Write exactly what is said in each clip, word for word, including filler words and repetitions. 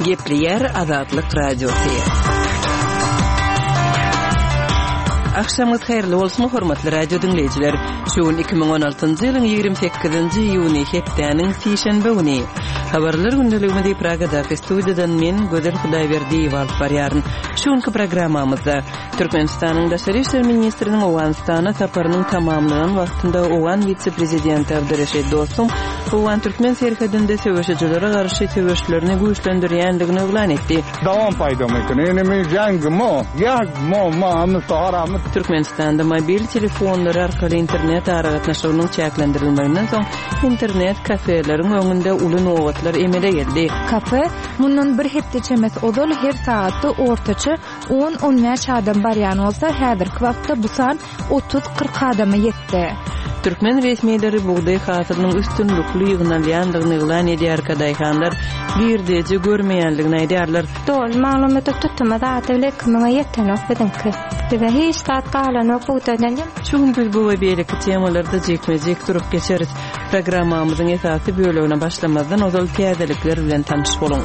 Gepleyer Azadlık Radyosu. Akşamınız hayırlı olsun hormatly radio dinleyijiler. Şuun iki bin on altıncı ýylyň ýigirmi sekizinji iýuny hepdäniň sişenbe güni. Habarlar gündeliginde Pragadaky studiýadan men Gözel Hudaýberdiýew alyp barýaryn. Şuňky programmamyzda Türkmenistanyň Daşary işler ministriniň Owganistana saparynyň tamamlanan wagtynda Owgan vitse-prezidenti Abdurreşid Dostum Owgan Türkmen serhedinde söwüşçilere garşy söwüşlerini güýçlendirýändigini öňden etdi. Dawam paýdamy enemi jangmy, ýagmy, mamy taramy. Türkmenistanda mobil telefonlar arkaly internet aragatnaşygynyň çäklendirilmegininden soň internet kafeleriň öňünde uly nowatlar emele geldi. Kafe mundan bir hepde çemes odol her saatda ortaça on on beş adam barýan bolsa, häzirki wagtda bu san otuz kırk adama ýetdi. Türkmen resmiýetleri buğday hasylynyň üstünlikli ýygnalýandygyny ýylan edýär kadaýhanlar birdeje görmeýänligini aýdýarlar. Dol maglumaty tutmada atylek kimäňe ýetmek bidenki. Dibe hiç saat galanok buýtadan. Şuň biz bu we beýleki temalarda jekmejek durup geçeriz. Programmamyzyň esasy bölegine başlamazdan ozal täzelikler bilen tanyş boluň.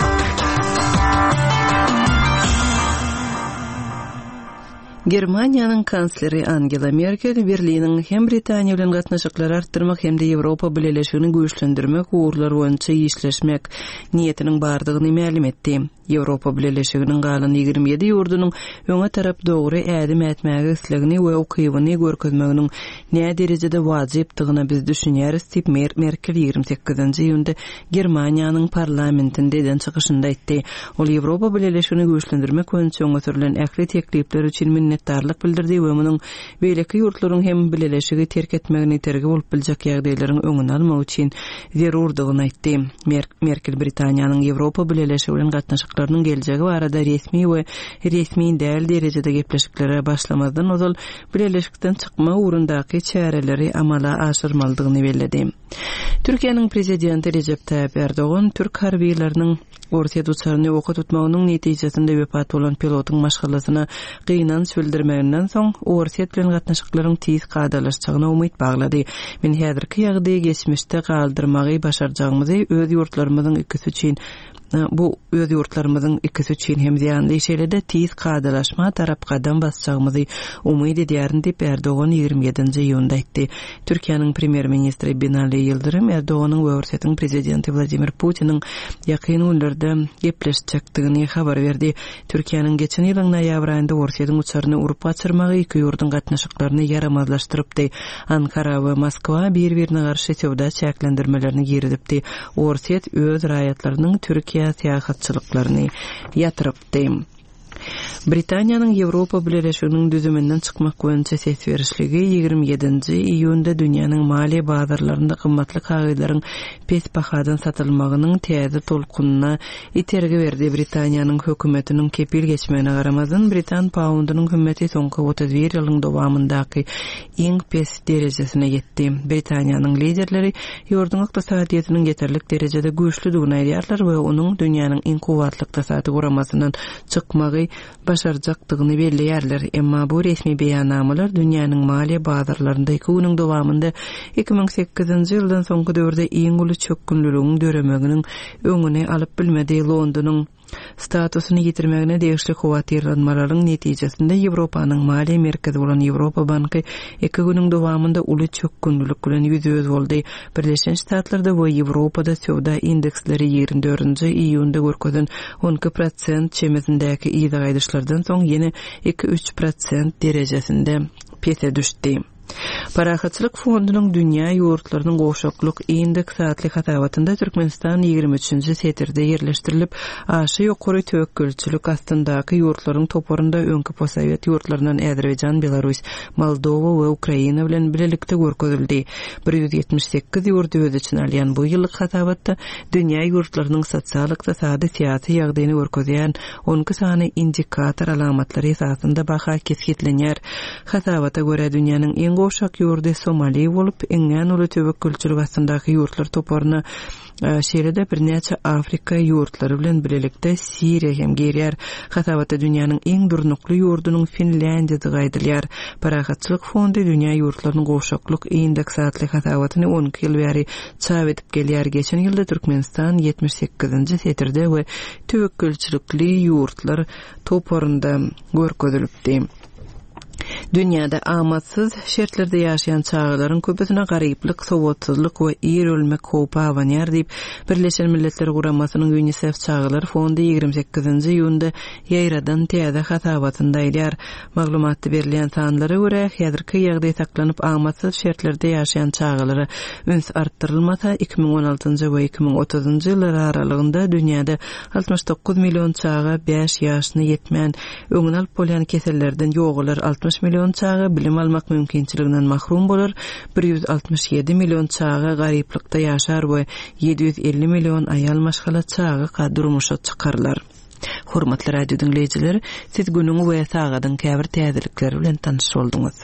Germaniýanyň kansleri Angela Merkel Berliniň hem Britaniýa bilen gatnaşyklary artdyrmak hem de Ýewropa bileşigini güýçlendirmek uğurlar boýunça işleşmek niýetiniň bardygyny ma'lum etdi. Ýewropa bileşiginiň galan ýygrimi ýedi ýurdunyň öňe tarap dogry ädim etmäge islegini we okybyny görkezmeginiň näme derejede wajypdygyna biz düşünýäris diýip Merkel ýygrimi sekizinji ýylda Germaniýanyň parlamentinde eden çykyşynda aýtdy. Ol Ýewropa bileşigini güýçlendirmek boýunça öňe sürülen ähli teklipler üçin minnetdarlyk bildirdi we munyň beýleki ýurtlaryň hem bileşigi terk etmegini tergi bolup biljek ýagdaýlaryň öňüni almak üçin zerurdygyny aýtdy. Merkel Britaniýanyň Ýewropa bileşigi bilen gatnaşyklarynyň geljegi barada resmi we resmi däl derejede gepleşiklere başlamazdan ozal bileşikden çykma ugrundaky çäreleri amala aşyrmalydygyny bellädi. Türkiýanyň prezidenti Recep Tayyip Erdoğan Türk harbiýlarynyň ortaya uçaryny oka tutmagynyň netijesinde wepat bolan pilotyň maşgalasyna gynanç bildirmeginden soň ortaya bilen gatnaşyklaryň tiz gadalaşjagyna umyt baglady. Men häzirki ýagdaýy geçmişde galdyrmagy başarjagymyzy öz ýurtlarymyzyň ikisi üçin bu öz ýurtlarymyzyň ikisi üçin hem ýanly şeýlede tiz gadalaşma tarapgadan basjagymyzy umyt edýärin diýip Erdoğan ýygrimi ýedinji ýylda aýtdy. Türkiýanyň premier ministri Binali Yıldırım Erdoğan'ın we Russiýanyň prezidenti Vladimir Putin'in ýakyn günlerde gepleşjekdigini habar berdi. Türkiýanyň geçen ýylyň noýabr aýynda Russiýanyň uçaryny urup gaçyrmagy iki ýurdun gatnaşyklaryny yaramazlaşdyrypdy. Ankara we Moskwa bir-birine garşy sowda çäklendirmelerini girdipdi. Russiýa öz raýatlarynyň Türkiýe seýahatçylyklaryny ýatyrypdy. Britaniýanyň Ýewropa bileşiginiň düzüminden çykmak boýunça ses berişligi ýygrimi ýedinji iýunda dünýäniň maliýe bazarlarynda kymmatly kagaýlaryň pes bahadan satylmagynyň täze tolkunyna itergi berdi. Britaniýanyň hökümetiniň kepil geçmegine garamazdan Britan poundynyň kımmeti soňky otuz bir ýylyň dowamyndaky iň pes derejesine ýetdi. Britaniýanyň liderleri ýurdun ykdysadyýatynyň ýeterlik derejede güýçlüdigini aýdýarlar we onuň dünýäniň iň kuwatly ykdysady guramasyndan çykmagy başarjakdygyny belleýärler. Emma bu resmi beýannamalar dünýäniň maliýe bazarlarynda iki güniň dowamynda iki bin sekizinji ýyldan soňky döwürde iň uly çökünlüliginiň döremeginiň öňüne alyp bilmedi. Londonyň statusyny ýitirmegine degişli howatyrlanmalaryň netijesinde Ýewropanyň maliýe merkezi bolan Ýewropa banky iki güniň dowamynda uly çökünlük bilen ýüzüz boldy. Birleşen Ştatlarda we Ýewropada sowda indeksleri ýygrimi dördünji iýunda görkezen on iki prosent çemezindäki ýygy gaýdyşlardan soň ýene iki üç prosent derejesinde pese düşdi. Parahatçılık fondunyň dünýä ýurtlarynyň goşaklyk indeks saatly hatabatynda Türkmenistan ýygrimi üçinji setirde ýerleşdirilip, aşy ýokary töwekkülçilik astyndaky ýurtlaryň toparynda öňki possowiet ýurtlaryndan Äzerbaýjan, Belarus, Moldowa we Ukraina bilen bilelikde görkezildi. bir ýüz ýetmiş sekiz ýurt öz içine alýan bu ýyllyk hatabatda dünýä ýurtlarynyň sosial ykdysady syýasy ýagdaýyny görkezýän on iki sany indikator alamatlary esasında baha kesgitlenýär. Hatabata görä dünýäniň iň Türkmeniň goşak ýurdy Somali bolup, eňen uly töwekkülçilik astandaky ýurtlar toparyna şeýlede bir näçe Afrika ýurtlary bilen bilelikde Siriýa hem gerýär. Hatawaty dünýäniň iň durnukly ýurdunyň Finlandiýada gaýdylýar. Parahatçylyk fondy dünýä ýurtlarynyň goşaklyk indeksatly hatawatyny on iki ýyl bäri çap edip gelýär. Geçen ýylda Türkmenistan ýetmiş sekizinji setirde we töwekkülçilikli ýurtlar toparynda görkezilipdi. Dünýäde amatsız şertlerde ýaşaýan çağlaryň köpüsine garyplyk, sowatsyzlyk we ir ölmek howpy awanýar diýip Birleşen Milletler Guramasynyň UNICEF çağlar fondy ýigirmi sekizinji ýunda ýaýradan täze hatawatynda aýdýar. Maglumatdy berilýän sanlara görä, häzirki ýagdaý saklanyp amatsız şertlerde ýaşaýan çağlary üns artdyrylmasa iki bin on altynjy we iki bin otuzynjy ýyllar aralygynda dünýäde altymyş dokuz million çağa beş ýaşyna ýetmän öňüne alyp bolýan kesellerden ýogalar altymyş million çağa bilim almak mümkinçiliginden mahrum bolar, bir yüz altymyş ýedi million çağa garyplykda ýaşar we ýedi yüz elli million aýal maşgala çağa durmuşa çykarlar. Hormatly radio dinleýijiler, siz günüňi we sagadyň käbir täzelikleri bilen tanış bolduňyz.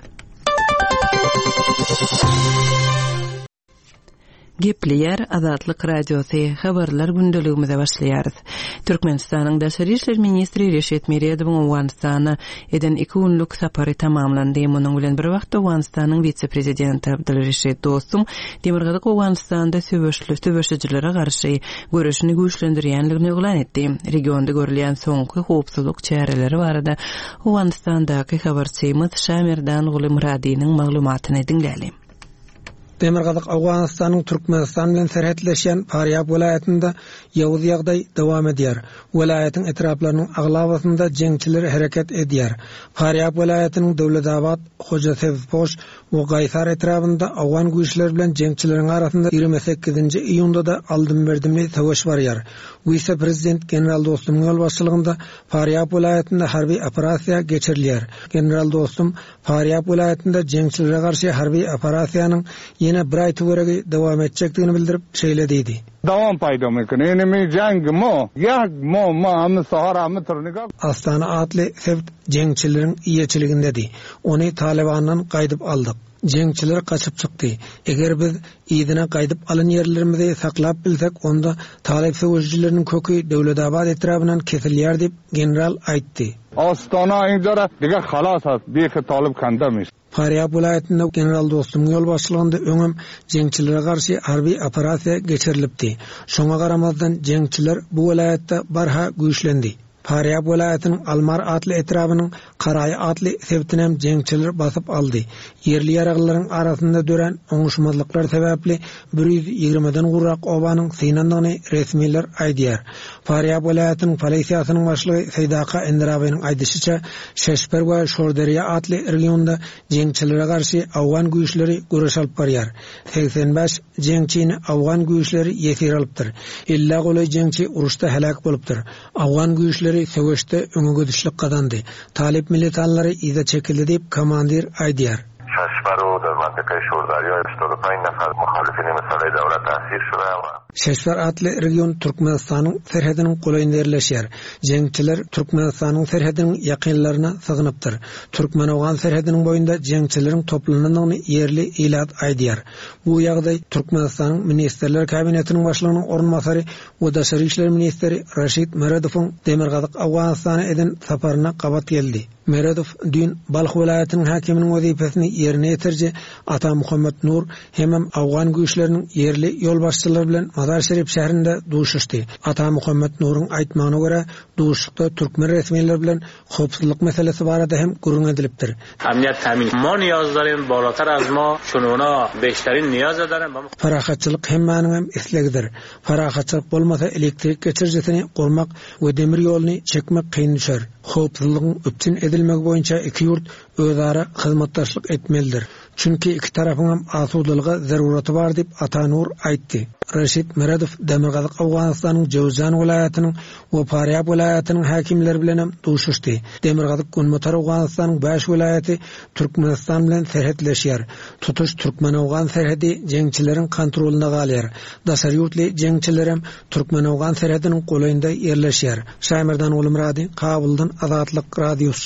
Gepleyer Azatlyk Radiosy habarlar gündeligimize başlaýarys. Türkmenistanyň Daşary işler ministri Reşet Meredowyň Owganistana eden iki günlük sapary tamamlandy. Munyň bilen bir wagtda Owganistanyň vice-prezidenti Abdulreşit Dostum Demirgazyk Owganistanda söwüşli söwüşçilere garşy görüşini güýçlendirýänligini öňlen etdi. Regionda görülýän soňky howpsuzlyk çäreleri barada Owganistandaky habarçymyz Şamerdan Gulimradiýanyň maglumatyny dinläli. Demirgazyk Awganistanyň Türkmenistan bilen serhetleşen Faryab welaýatynda ýawuz ýagdaý dowam edýär. Welaýatyň etraplarynyň aglawasynda jeňçiler hereket edýär. Faryab welaýatynyň Dowletabad, Hojasevpoş we Gaýsar etrapynda Awgan güýçleri bilen jeňçileriň arasynda ýigirmi sekizinji iýunda da aldym berdimli sowuş barýar. Wice prezident General Dostum ýol başçylygynda Faryab welaýatynda harby operasiýa geçirilýär. General Dostum Faryab welaýatynda jeňçilere garşy harby operasiýanyň yine bir ay töweregi dowam etjekdigini bildirip şeýlediydi. Davam paýda mümkin. Enemi jang mo, ýag mo ma sahara turniga. Astana atly sebt jeňçileriň iýeçiligindedi. Ony Talibanyň gaýdyp aldyk. Jeňçiler kaçıp çykdy. Eger biz ýygyna gaýdyp alan ýerlerimizi saklap bilsek, onda Talib söwüşçileriniň kökü Dowletabad etrabynyň kesilýär diýip general aýtdy. Astana injara diga halas beýik Talib kandamış. Faryab welaýatynda General Dostum ýol başçylygynda öňüm jeňçilere garşy harby operasiýa geçirilipdi. Şoňa garamazdan jeňçiler bu welaýatda barha güýçlendi. Faryab welaýatynyň Almar atly etrabynyň Karaý atly sebitinem jeňçiler basyp aldy. Yerli ýaraglaryň arasynda dören oňuşmazlyklar sebäpli bir yüz ýigrimeden gurrak obanyň synandygyny resmiler aýdýar. Faryab welaýatynyň polisiýasynyň başlygy Seýdaka Endirabynyň aýdysynça Şeşper we Şorderýa atly regionda jeňçilere garşy Awgan güýçleri görüş alyp barýar. seksen beş jeňçini Awgan güýçleri ýesir alypdyr. elli goly jeňçi uruşda helak bolupdyr. Awgan güýçleri söwüşde öňe düşlik gadandy. Talib militanlary ýa çekildi diýip komandir aýdýar. Şeşper o der mantıkay Şorderýa ýetmiş beş nafar muhalifini meselê dowlat täsir şura. Şeşfer atly region Türkmenistanyň serhediniň golaýynda ýerleşýär. Jeňçiler Türkmenistanyň serhediniň ýakynlaryna sygynypdyr. Türkmen-Awgan serhediniň boýunda jeňçileriň toplanynyny ýerli ilat aýdýar. Bu ýagdaý Türkmenistanyň ministrler kabinetiniň başlygynyň ornmasary we Daşary işler ministri Reşit Meredowyň Demirgazyk Awganistana eden saparyna gabat geldi. Meredow dün Balx welaýatynyň hakiminiň wezipesini ýerine ýetirji Ata Muhammed Nur hemem Awgan güýçleriniň ýerli ýol başçylary bilen Mazar Şerif şäherinde duşuşdy. Ata Muhammed Nur'un aýtmagyna görä, duşukda türkmen resmiýetleri bilen howpsuzlyk meselesi barada hem gurrun edilipdir. Emniyet temin. Ma niyazlarym balatar az ma, şonuna beşlerin niyaz ederim. Farahatçylyk hemmanyň hem islegidir. Farahatçylyk bolmasa elektrik geçirjesini gurmak we demir ýoluny çekmek kyn düşer. Howpsuzlygyň öpçün edilmegi boýunça iki ýurt özara hyzmatdaşlyk etmelidir. Çünki iki tarafın hem asudalyga zaruraty bar diýip Ata Nur aýtdy. Reşit Meredow Demirgazyk Awganistanyň Jowzan welaýatynyň we Faryab welaýatynyň hakimleri bilen hem duşuşdy. Demirgazyk Gunmutar Awganistanyň beş welaýaty Türkmenistan bilen serhetleşýär. Tutuş Türkmen-Awgan serhedi jeňçileriň kontroluna galýar. Daşary ýurtly jeňçiler hem Türkmen-Awgan serhediniň golaýynda ýerleşýär. Şamerdan Gulimradi, Kabuldan Azatlyk Radiosu.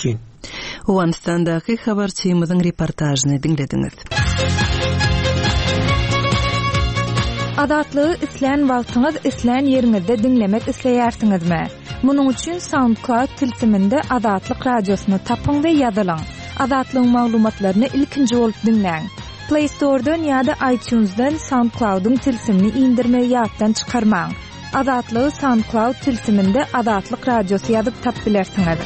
Owanistandaky habarçymyzyň reportajyny dinlediňiz. Adatlygy isleýän wagtyňyz isleýän ýeriňizde dinlemek isleýärsiňizmi? Munuň üçin SoundCloud tilsiminde Adatlyk radiosyny tapyň we ýazylaň. Adatlygyň maglumatlaryny ilkinji bolup dinleň. Play Store'dan ýa-da iTunes'dan SoundCloud'un tilsimini indirme ýatdan çykarmaň. Adatlygy SoundCloud tilsiminde Adatlyk radiosy ýazyp tap bilersiňiz.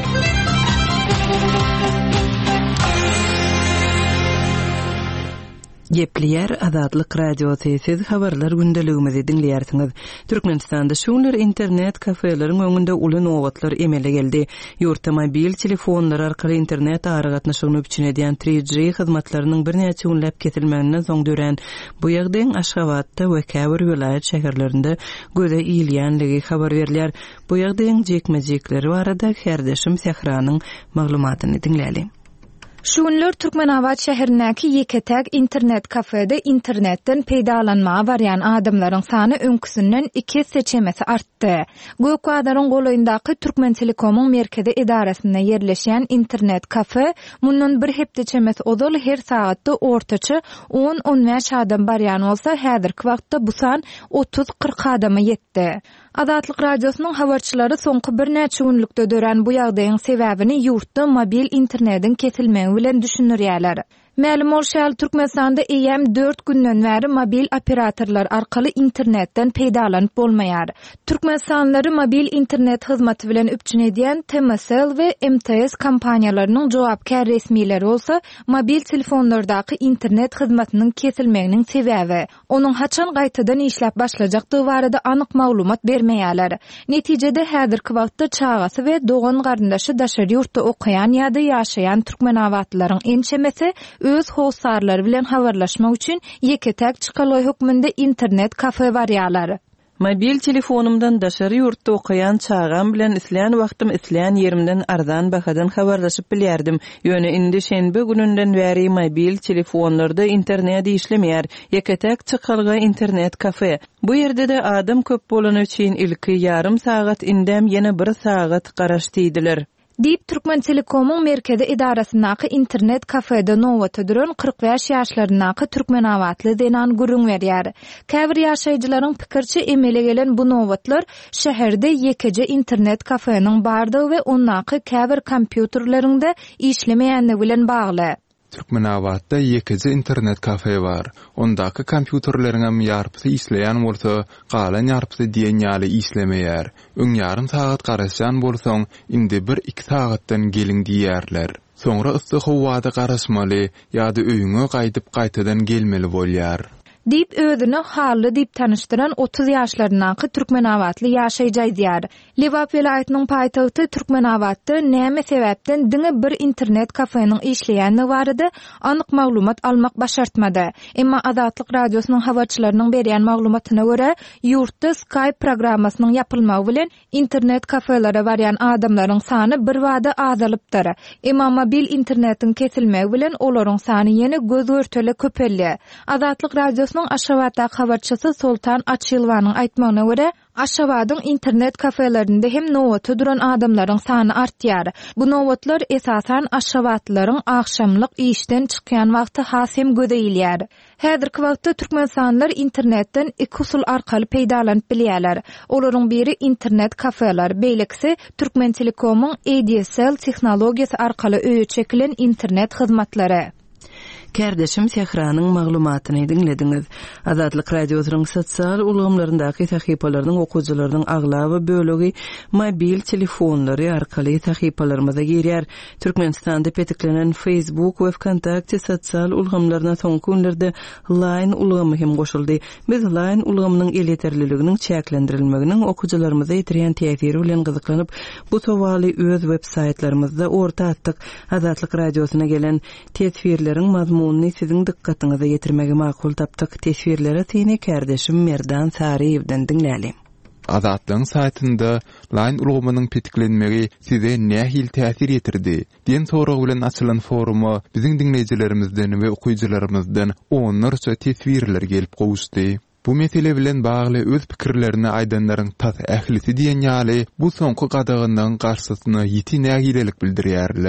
Gepleýär Adatlyk radiosy siz habarlar gündeligimizi dinleýärsiňiz. Türkmenistanda şunlar internet kafeleriň öňünde uly nowatlar emele geldi. Ýurtda mobil telefonlar arkaly internet aragatnaşygyny üçin edýän üç G hyzmatlarynyň bir näçe günläp kesilmegininden soň dören bu ýagdaýyň Aşgabatda we Käbir vilayet şäherlerinde göze iýilýänligi habar berilýär. Bu ýagdaýyň jekmejekleri barada herdeşim Sehranyň maglumatyny dinläli. Şunlar Türkmenabat şäherindäki ýeketäk internet kafede internetden peýdalanmaga barýan adamlaryň sany öňküsinden iki seçemesi artdy. Gökbadaryň goýundaky Türkmen Telekomyň merkezi idarasynda ýerleşýän internet kafe mundan bir hepde çemes odal her saatda ortaça on on beş adam barýan bolsa, häzirki wagtda bu san otuz kırk adama ýetdi. Adatlyk radiosynyň habarçylary soňky bir näçe günlükde dören bu ýagdaýyň sebäbini ýurtda mobil internetin kesilmegi bilen düşünürýärler. Ma'lum bolşal Türkmenistanda eýem dört günden bäri mobil operatorlar arkaly internetden peýdalanyp bolmaýar. Türkmenistanlary mobil internet hyzmaty bilen üpçün edýän T M S L we M T S kompaniýalarynyň jogapkär resmiýetleri bolsa, mobil telefonlardaky internet hyzmatynyň kesilmeginiň sebäbi onuň haçan gaýtadan işläp başlajakdygy barada anyk maglumat bermeýärler. Netijede häzirki wagtda çagasy we dogan garyndaşy daşary ýurtda okaýan ýa-da ýaşaýan türkmenawatlaryň ençemesi öz howsarlary bilen habarlaşmak üçin ýeketäk çykaloy hökmünde internet kafe barýarlar. Mobil telefonumdan daşary ýurtda okaýan çagam bilen isleýän wagtym isleýän ýerimden arzan bahadan habarlaşyp bilýärdim. Ýöne indi şenbe gününden bäri mobil telefonlarda internet işlemeýär. Ýeketäk çykalga internet kafe. Bu ýerde de adam köp bolan üçin ilki ýarym sagat indem ýene bir sagat garaşdydylar. Dip Türkmen Telekomyň merkezi idarasyndaky internet kafede nowata duran kırk beş ýaşlaryndaky türkmenawatly Zenan Gürüň berýär. Käbir ýaşaýjylaryň pikirçe emele gelen bu nowatlar şäherde ýekece internet kafenyň bardygy we ondaky käbir kompýuterlerinde işlemeýänligi bilen bagly. Türkmenawatda ýekece internet kafe bar. Ondaky kompýuterleriňem ýarpysy işleýän bolsa, galan ýarpysy diýen ýaly işlemeýär. Öň ýarym sagat garaşan bolsaň, indi bir iki sagatdan geliň diýärler. Soňra yssyk howada garaşmaly ýa-da öýüňe gaýdyp gaýtadan gelmeli bolýar. Dip özüni hally dip tanıştıran otuz ýaşlaryndaky türkmenawatly ýaşaýjy diýär. Lewap vilayatynyň paýtagty Türkmenawatda näme sebäpden diňe bir internet kafenyň işleýänligi barada anyk maglumat almak başartmady. Emma Adatlyk radiosynyň habarçylarynyň berýän maglumatyna görä, ýurtda Skype programmasynyň ýapylmagy bilen internet kafelere barýan adamlaryň sany bir wada azalypdyr. Emma mobil internetin kesilmegi bilen olaryň sany ýene göz örtele köpeldi. Adatlyk radiosynyň Aşgabatda habarçysy Sultan Açylwanyň aýtmagyna görä, Aşgabatyň internet kafelerinde hem nowata duran adamlaryň sany artýar. Bu nowatlar esasan Aşgabatlylaryň akşamlyk işden çykýan wagty hasem gözeýilýär. Häzirki wagtda türkmenistanylar internetden iki usul arkaly peýdalanyp bilýärler. Olaryň biri internet kafeler, beýlekisi Türkmen Telekomyň A D S L tehnologiýasy arkaly öýe çekilen internet hyzmatlary. Kardeşim Sehranyň maglumatyny dinlediňiz. Adatlyk radiosynyň sosial ulgamlaryndaky sahypalarynyň okuwçylarynyň aglaby bölegi mobil telefonlary arkaly sahypalarymyza girýär. Türkmenistanda petiklenen Facebook we Wkontakte sosial ulgamlaryna soňky günlerde Line ulgamy hem goşuldy. Biz Line ulgamynyň eleterliliginiň çäklendirilmeginiň okuwçylarymyza ýetirýän täsiri bilen gyzyklanyp, bu sowaly öz web saytlarymyzda orta atdyk. Adatlyk radiosyna gelen tesbirleriň mazmun Onu sizin dikkatinize getirmegi makul taptık. Tesvirlere seni kardeşim Merdan Sariýewden dinläli. Adatlyň saytynda Line ulgamynyň petiklenmegi size nähil täsir ýetirdi? Diýen sorag bilen açylan forumy biziň dinleýijilerimizden we okuwçylarymyzdan onlarça tesvirler gelip gowuşdy. Bu mesele bilen bagly öz pikirlerini aýdanlaryň tas ählisi diýen ýaly bu soňky gadagyndan garşysyna ýiti nägilelik bildirýärler.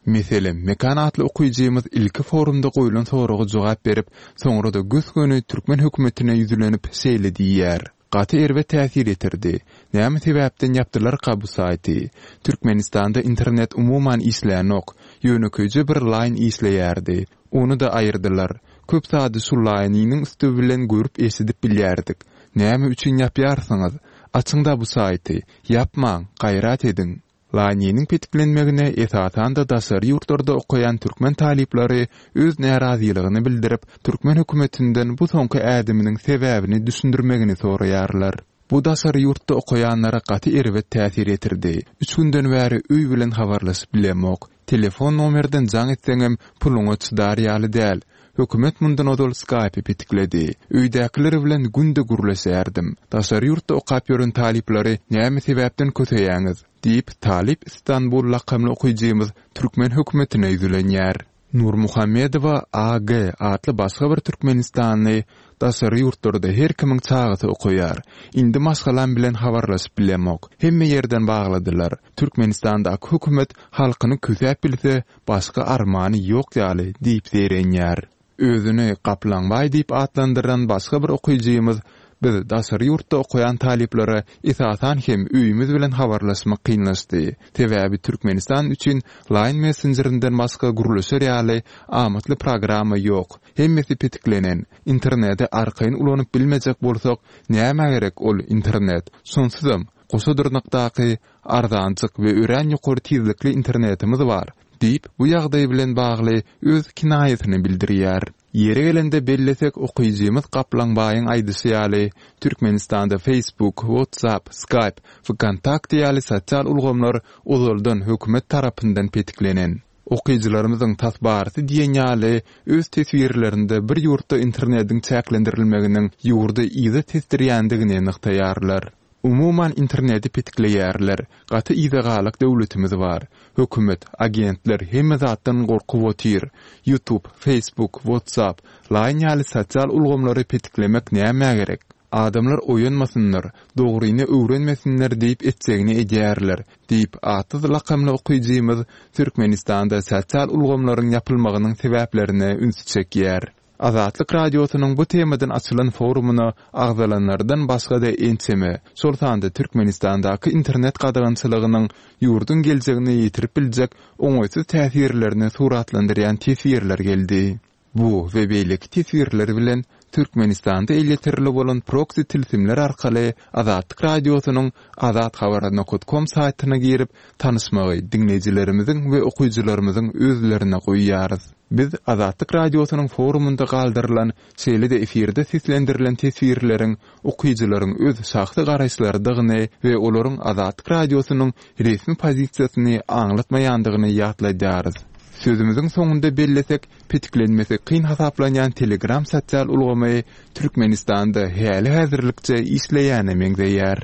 Meselem, mekan atly okuyjymyz ilki forumda goýulan soraga jogap berip, soňra da göz-göni Türkmen hökümetine ýüzlenip seýledi ýer. Gaty erwe täsir etirdi. Näme sebäpden ýapdylar bu saýty? Türkmenistanda internet umuman islenok, ýöneköýje bir line isleýärdi. Onu da aýyrdylar. Köp sady şu line-nyň üstü bilen görüp esidip bilýärdik. Näme üçin ýapýarsyňyz? Açyňda bu saýty. Ýapmaň, gaýrat edin. Line-nyň petiklenmegine esatan da daşary ýurtlarda okuyan türkmen talipleri öz närazilygyny bildirip, Türkmen hökümetinden bu soňky ädiminiň sebäbini düşündirmegini soraýarlar. Bu daşary ýurtda okuyanlara gaty erwet täsir etirdi. Üç günden bäri öý bilen habarlaşyp bilemok. Telefon nomerden jaň etseňem puluňy çydar ýaly däl. Hökümet mundan odol Skype petikledi. Öýdäkiler bilen günde gurlaşýardım. Daşary ýurtda okap ýören talipleri näme sebäpden köteýäňiz? Diýip Talip İstanbul lakamly okuyjymyz Türkmen hökümetine ýüzlenýär. Nur Muhammedowa A G atly başga bir Türkmenistany daşary ýurtlarda her kimiň çagasy okuýar. Indi maşgalan bilen habarlaşyp bilemok. Hemme ýerden bagladylar. Türkmenistanda hökümet halkyny kötäp bilse, başga armany ýok ýaly diýip serenýär. Özüni Kaplanbay diýip atlandyran başga bir okuyjymyz biz daşary ýurtda okuyan taliplere esatan hem öýümüz bilen habarlaşmak kynlaşdy. Sebäbi Türkmenistan üçin Line Messenger'inden başga guruluşar ýaly amatly programa ýok. Hemmesi petiklenen. Internete arkaýyn ulanyp bilmejek bolsak, näme gerek ol internet? Sonsuzam, goşa dyrnakdaky arzançyk we ören ýokary tezlikli internetimiz bar. Diýip bu ýagdaý bilen bagly öz kinaýatyny bildirýär. Yere gelende bellesek okuyjymyz Kaplanbaýyň aýdysy ýaly Türkmenistanda Facebook, WhatsApp, Skype we Kontakt ýaly sosial ulgamlar ozaldan hökümet tarapyndan petiklenen. Okuyjylarymyzyň tasbarysy diýen ýaly öz tesbirlerinde bir ýurtda internetiň çäklendirilmeginiň ýurda ýygy tesdirýändigini nyktaýarlar. Umuman interneti petikleýärler. Gaty ýygalyk döwletimiz bar. Hökümet, agentler hemme zatdan gorkup otyr. YouTube, Facebook, WhatsApp, Line ýaly sosial ulgamlary petiklemek näme gerek? Adamlar oýanmasynlar, dogryny öwrenmesinler diýip etsegini edýärler. Diýip atyz lakamly okuyjymyz Türkmenistanda sosial ulgamlaryň ýapylmagynyň sebäplerini üns çekýär. Azatlyk radiosynyň bu temadan açylan forumuna agzalanlardan başga da enseme, şol sanda Türkmenistandaky internet gadagançylygynyň ýurdun geljegine ýetirip biljek oňaýsy täsirlerini suratlandyrýan tesirler geldi. Bu we beýleki tesirler bilen Türkmenistanda elýetirli bolan proxy tilsimler arkaly Azatlyk radiosynyň azat habar nokta com saýtyna girip tanışmagy dinleýijilerimiziň we okuyjylarymyzyň özlerine goýýarys. Biz Azatlyk radiosynyň forumunda galdyrylan şeýle-de efirde seslendirilen tesirleriň okuyjylaryň öz şahsy garaşlarydygyny we olaryň Azatlyk radiosynyň resmi pozisiýasyny aňlatmaýandygyny ýatlaýarys. Sözümüzün soňunda bellesek, petiklenmesi kyn hasaplanýan Telegram sosial ulgamy Türkmenistanda häli häzirlikçe işleýäne meňzeýär.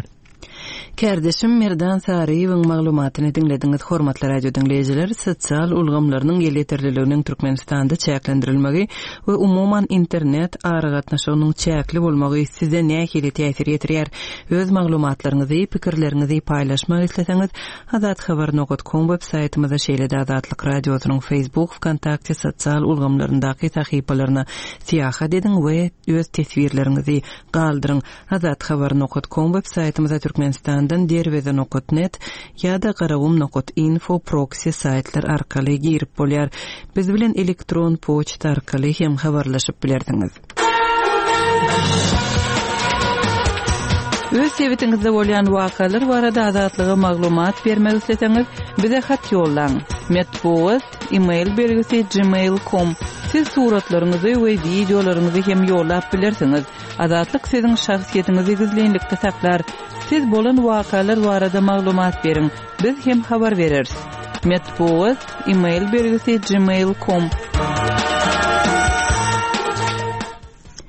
Kardeşim Merdan Sariýewiň maglumatyny dinlediňiz hormatly radio dinleýijiler. Sosial ulgamlarynyň ýetirliliginiň Türkmenistanda çäklendirilmegi we umuman internet aragatnaşygynyň çäkli bolmagy size nähili täsir etdirýär? Öz maglumatlaryňyzy, pikirleriňizi paýlaşmak isleseňiz, azat habar nokta com web saýtymyza şeýle-de Azatlyk radiosynyň Facebook, Kontakt sosial ulgamlaryndaky sahypalaryna siýahat edin we öz tesbirleriňizi galdyryň. Azat habar nokta com web saýtymyza Türkmenistan derweze nokta net ýa-da garawum nokta info proxy saýtlar arkaly girip bolýar. Biz bilen elektron poçta arkaly hem habarlaşyp bilerdiňiz. Öz sebetiňizde bolýan wakalar barada azatlyga maglumat bermek isleseňiz, bize hat ýollaň. Metbuat email belgisi gmail nokta com. Siz suratlaryňyzy we videolaryňyzy hem ýollap bilersiňiz. Azatlyk siziň şahsiýetiniňizi gizlenlikde saklar. Siz bolan wakalar barada maglumat beriň. Biz hem habar bereriz. Metbuat email belgisi gmail nokta com.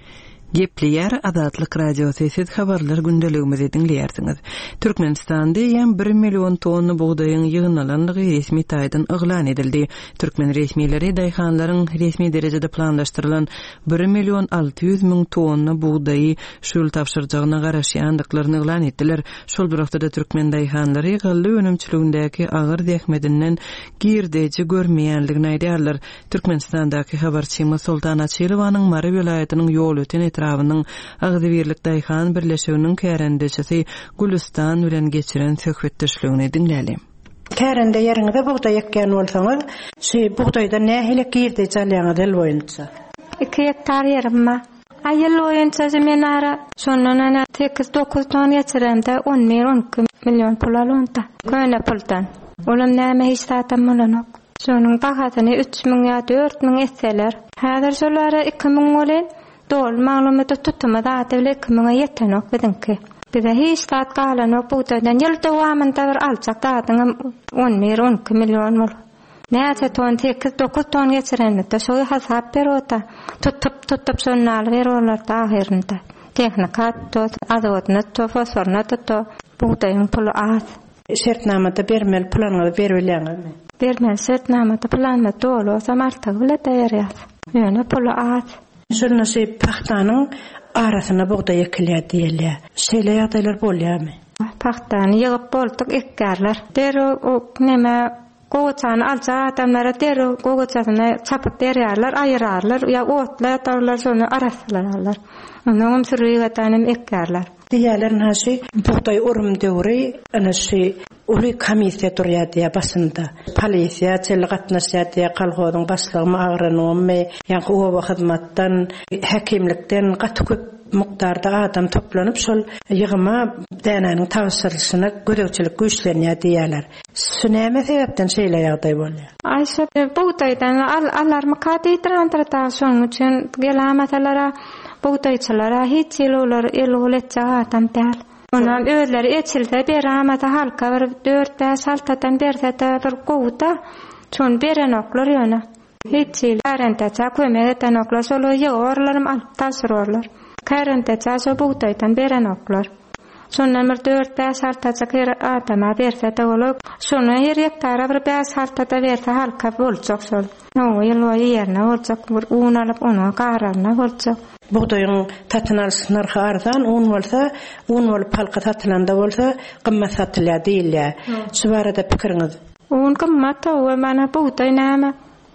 Gepleyer Adatlyk Radio Sesiz habarlar gündeligimizi dinleýärsiňiz. Türkmenistanda ýam bir million tonna buğdaýyň ýygynalanlygy resmi taýdan yglan edildi. Türkmen resmileri daýhanlaryň resmi derejede planlaşdyrylan bir million alty ýüz miň tonna buğdaýy şol tapşyrjagyna garaşýandyklaryny yglan etdiler. Şol bir wagtda Türkmen daýhanlary gally önümçiligindäki agyr dähmedinden girdeji görmeýänligini aýdýarlar. Türkmenistandaky habarçymyz Sultan Açylowanyň Mary welaýatynyň ýol öten etrawynyň Agdybirlik daýhan birleşiginiň kärendeçisi Gülistan bilen geçiren söhbetdeşligini dinläli. Kärende ýeriňizde buğdaý ekýän bolsaňyz, şu buğdaýda nähile girdi jalyaňyz el boýunça. iki hektar yerim var. Ayıl boýunça men ara şondan ana sekiz dokuz ton geçirende on milyon pul alonda. Köne puldan. Olam näme hiç satam bolanok. Şonuň bahasyny üç miň ýa dört miň etseler. Häzir şolary iki miň bolan. Dol maglumaty tutmada atyle iki miň ýetenok bidenki. Bize hiç saat galanok buğdaýdan ýyl dowamında bir alçak dadyň on milyon bol. Näçe ton sekiz dokuz ton geçirenlikde şoý hasap berýärdi. Tutup tutup şonal berýärler tahirinde. Tehnikat to, azotny to, fosforny to, buğdaýyň pulu az. Şertnamada bermel planyňy berilýärmi? Bermel şertnamada planyny dolu, samartyg bilen täýärýär. Ýöne pulu az. Şonu şey paxtanyň arasyna buğdaý ekilýär diýilýär. Şeýle ýagdaýlar bolýarmy? Paxtany ýygyp boldyk ekärler. Dero o näme goçany alça adamlara dero goçasyna çapyp berýärler, aýyrarlar, ýa otla ýatarlar, şonu arasylarlar. Onuň sürüýetanyň ekärler. Diýerler näşe buğdaý urum döwri ana şu uly komissiýa durýar diýe basynda. Polisiýa çelli gatnaşýar diýe kalhozyň başlygy agranomy, ýa-da owa hyzmatdan, hekimlikden gaty köp mukdarda adam toplanyp şol ýygyma dänäniň tawsyrlyşyna gödäwçilik güýçlenýär diýerler. Şu näme sebäpden şeýle ýagdaý bolýar? Aýşa buğdaýdan alarmy kadytran tarata şoň üçin gelamasalara buğdaýçylara hiç ýylylar elgoletçe adam däl. Onam özleri eçilse beramata halka bir dört beş altadan bersete bir gowda şon berenoklar ýöne. Hiç ýylarynda kömek etenoklar şolu ýygorlarym alyp taşyrarlar. Kärente şo buğdaýdan berenoklar. Şondan bir dört beş altaça ker adama bersete bolup, şonu her hektara bir beş altada berse halka boljak şol. No ýyly ýerine boljak, bir un alyp onu gararna boljak. Buğdaýyň tatyn alyş narhy arzan, un bolsa, un bolup halka tatylanda bolsa, gymmat satylýar diýilýär. Şu barada pikiriňiz? Un gymmat we mana buğdaý näme?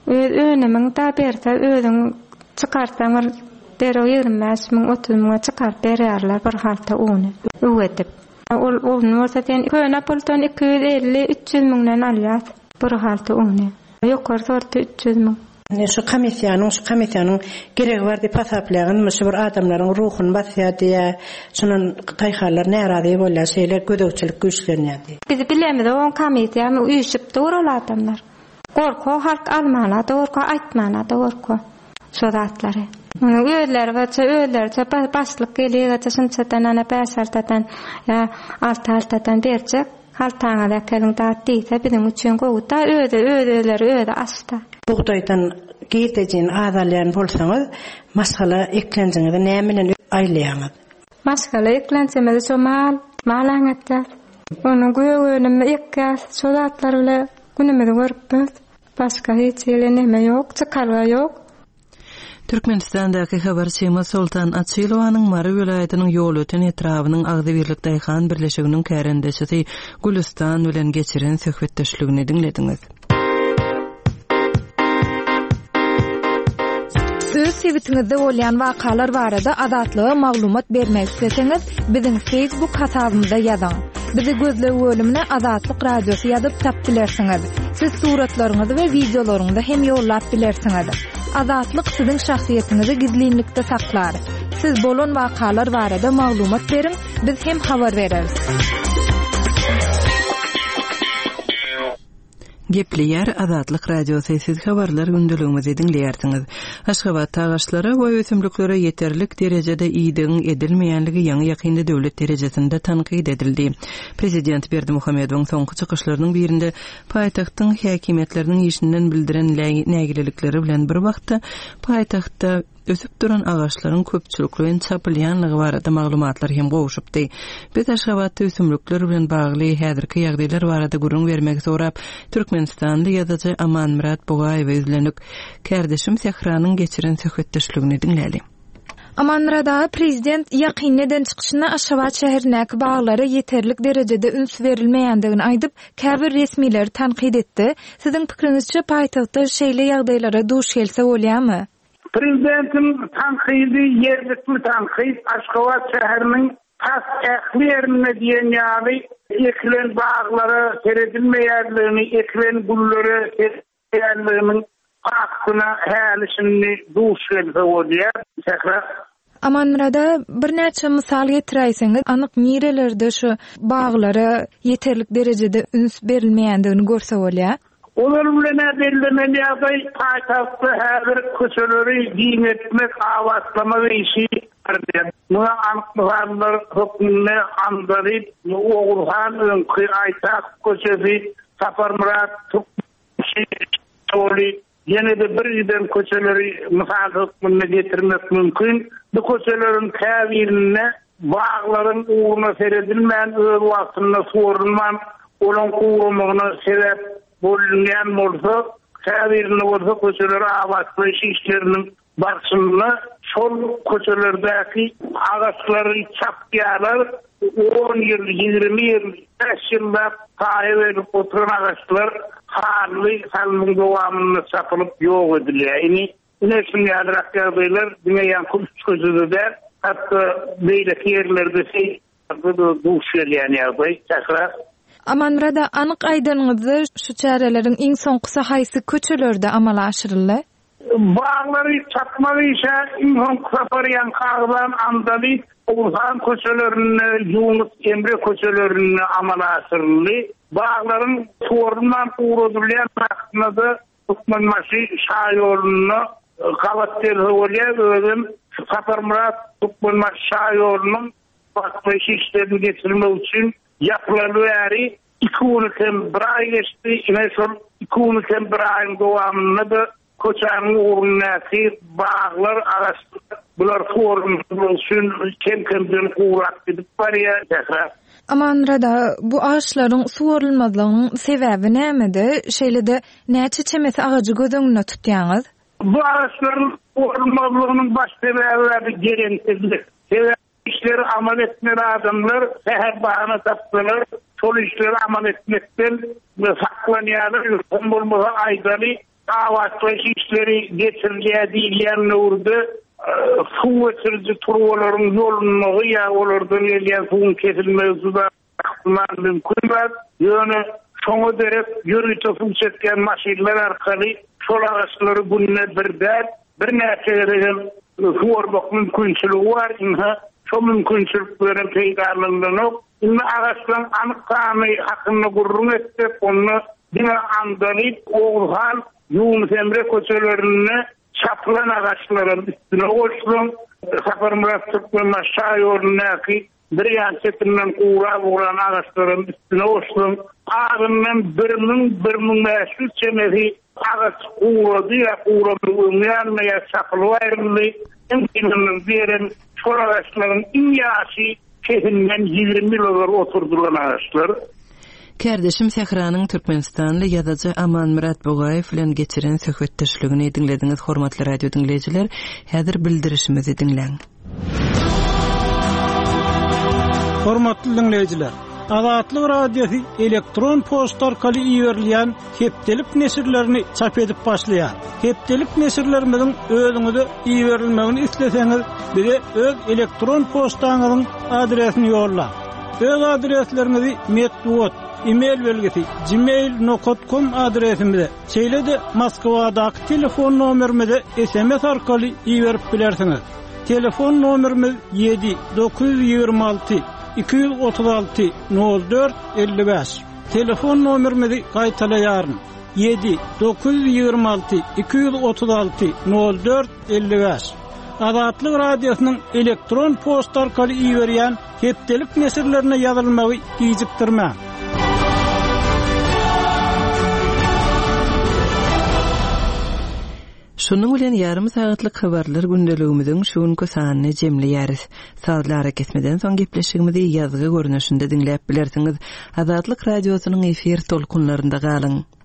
Önümiň da berse özüň çykarsaň dero ýygrimi beş miň otuz miň çykar berýärler bir halta uny. Öwetip. Ol ol bolsaň köne puldan iki yüz elli üç yüz miňden alýar bir halta uny. Ýokary sorty üç yüz miň. Ne şu komissiýanyň, şu komissiýanyň geregi bar diýip hasaplaýan, şu bir adamlaryň ruhuny basýar diýe, şunun taýharlar närazy bolýar, şeýle gödäwçilik güýçlenýär diýe. Biz bilemiz, o komissiýany üýşip durul adamlar. Gorko halk almana, gorko aýtmana, gorko şu zatlary. Onu öýler we öýler başlyk gelýär, şunçadan ana beş-altadan ýa alty-altadan berjek. Haltaňa da kelin dat diýse bizim üçin gowda öýde öýdeler öýde asta. Buğdaýdan girdejin azalýan bolsaňyz, masala eklenjiňizde näme bilen aýlaýaňyz? Masala eklenjimizde şo mal, malaňatda. Onu göýgönüm ekkä şolatlar bilen günümizde görüpmiz. Başga hiç näme ýok, çykarga ýok. Türkmenistandaky habarçymyz Sultan Açylowanyň Mary welaýatynyň ýol öten etrawynyň Agdybirlik daýhan birleşiginiň kärendeçisi Gülistan bilen geçiren söhbetdeşligini dinlediňiz. Öz sebitiňizde bolýan wakalar barada adatlyga maglumat bermek isteseňiz, biziň Facebook hasabymyza ýazyň. Bizi gözlegi bölümine Adatlyk Radiosu ýazyp tapdylarsyňyz. Siz suratlaryňyzy we videolaryňyzy hem ýollap bilersiňiz. Adatlyk siziň şahsiýetinizi gizlinlikde saklar. Siz bolan wakalar barada maglumat beriň, biz hem habar bereriz. Gepleyer Adatlyk Radiosu siz habarlar gündeligimizi dinleýärsiňiz. Aşgabat tagaşlary we ösümliklere yeterlik derejede iýdiň edilmeýänligi ýaňy ýakynda döwlet derejesinde tanqid edildi. Prezident Berdimuhammedowyň soňky çykyşlarynyň birinde paýtagtyň häkimetleriniň işinden bildiren nägililikleri bilen bir wagtda paýtagtda ösüp duran agaçlaryň köpçülikligiň çapylýanlygy barada maglumatlar hem gowuşupdy. Biz Aşgabatda ösümlikler bilen bagly häzirki ýagdaýlar barada gurrun bermek sorap Türkmenistanda ýazyjy Amanmurat Bogaýew izlenip kärdeşim Sehranyň geçiren söhbetdeşligini dinläli. Amanmurada prezident ýakyneden çykyşyna Aşgabat şäherindäki baglary ýeterlik derejede üns berilmeýändigini aýdyp, käbir resmiler tanqid etdi. Siziň pikirinizçe paýtagtda şeýle ýagdaýlara duş gelse bolýarmy? Prezidentin tanqidi yerlikli tanqid Aşgabat şäheriniň tas ähli ýerine diýen ýaly eklen baglary seredilmeýärligini, eklen gullary seredilmeýärligini hakkına hälisini duş gelse bolýar. Amanmurada bir näçe mysal getiräýsiňiz, anyk nirelerde şu baglary ýeterlik derejede üns berilmeýändigini görse bolýar. Olar bilen bellemeli ýagdaý paýtagtda häzir köçeleri giň etmek, awatlama işi bardy. Muňa anyklyklar hökmüne andaryp, Ogulhan öňkü aýtak köçesi Saparmurat Tukşy yine de bir ýerden köçeleri mysal hökmüne getirmek mümkin. Bu köçelerin käbirine baglaryň uğruna seredilmän öz wagtynda sorulman, olan gowramagyna sebäp bolýan bolsa, käbirine bolsa köçeleri awatlaş işleriniň barşyny şol köçelerdäki agaçlary çapýarlar on ýyl, ýygrimi ýyl, beş ýylda taýyp oturan agaçlar harly halmyň dowamyny çapylyp ýok edilýär. Ini näçe ýadrak ýagdaýlar dünýäň köçelerde hatda beýle ýerlerde duş gelýän ýagdaý çakra. Amanmurada anyk aýdyňyzda şu çäreleriň iň soňky haýsy köçelerde amala aşyryldy? Baglary çapmaly işe iň soňky saparyan kaglan andaly Ogulhan köçelerini, Yunus Emre köçelerini amala aşyryldy. Baglaryň sorundan uğradylýan wagtynda Türkmen maşy şaýoruny gabatdyr bolýar, özüm Saparmurat Türkmen maşy şaýorunyň wagtlaş işlerini getirmek üçin ýapylanýary iki ýyl bir aý geçdi. Ine şol iki ýyl bir aýyň dowamynda da köçäniň uğrundaky baglar arasynda bular forum bolsun kem-kemden gowrak edip barýar. Amanmurada bu ağaçlaryň suwarylmazlygynyň sebäbi nämede? Şeýle-de näçe çemesi agajy gözüňde tutýaňyz? Bu ağaçlaryň suwarylmazlygynyň baş sebäbi gereksizlik. Sebäbi işleri amal etmeyen adamlar seher bahana tapsalar, şol işleri amal etmekten saklanýarlar, ýurtdan bolmasa aýdaly awatlaş işleri geçirilýär diýilýän nurda suw geçiriji turwalaryň ýoluny ýa olardan gelýän suwun kesilmeginde mümkin bar. Ýöne şoňa derek ýürüýte funkçetken maşinler arkaly şol agaçlary günne birden bir näçe ýerden suwarmak mümkinçiligi bar. Şo mümkinçilik bilen peýdalanýar. Indi agaçlaryň anyk sany hakyny gurrun etip, onu dine andalyp Ogulhan, Yunus Emre köçelerini çapylan agaçlaryň üstüne goşdum. Saparmurat Türkmen şaýorunyňky bir ýançetinden gowrak bolan agaçlaryň üstüne goşdum. Agyndan bir ming bir ming beş ýüz çemeri agaç gowrady, gowramaýan ýa çapylandy. Imkinanyň beren şol agaçlaryň iň ýaşy kehinden ýygrimi ýyl oturdulan agaçlar. Kärdeşim Sehranyň Türkmenistanly ýazyjy Amanmurat Bogaýew bilen geçiren söhbetdeşligini dinlediňiz, hormatly radio dinleýijiler. Häzir bildirişimizi dinleň. Hormatly dinleýijiler, Azatlyk radiosu elektron posta orkaly ýerilýän hepdelik nesirlerini çap edip başlaýar. Hepdelik nesirlerimiziň özüňize ýerilmegini isleseňiz, bize öz elektron postaňyzyň adresini ýolla. Öz adreslerinizi metwot e-mail belgesi gmail nokta com adresimize, şeýle-de Moskwadaky telefon nomerimize S M S arkaly ýerip bilersiňiz. Telefon nomerimiz yedi dokuz yüz ýygrimi alty iki yüz otuz alty nol dört elli beş. Telefon nomerimizi gaýtalaýaryn. yedi dokuz yüz ýygrimi alty iki yüz otuz alty nol dört elli beş. Azatlyk radiosynyň elektron posta arkaly ýerilýän hepdelik nesirlerine ýazylmagy giýjikdirmä. Şu Şunun bilen yarım saatlyk habarlar gündeligimizin şunkı sanyny jemleýäris. Saatlar ketmeden soň gepleşigimizi ýazgy görnüşinde dinläp bilersiňiz. Azatlyk radiosynyň efir tolkunlarynda galyň.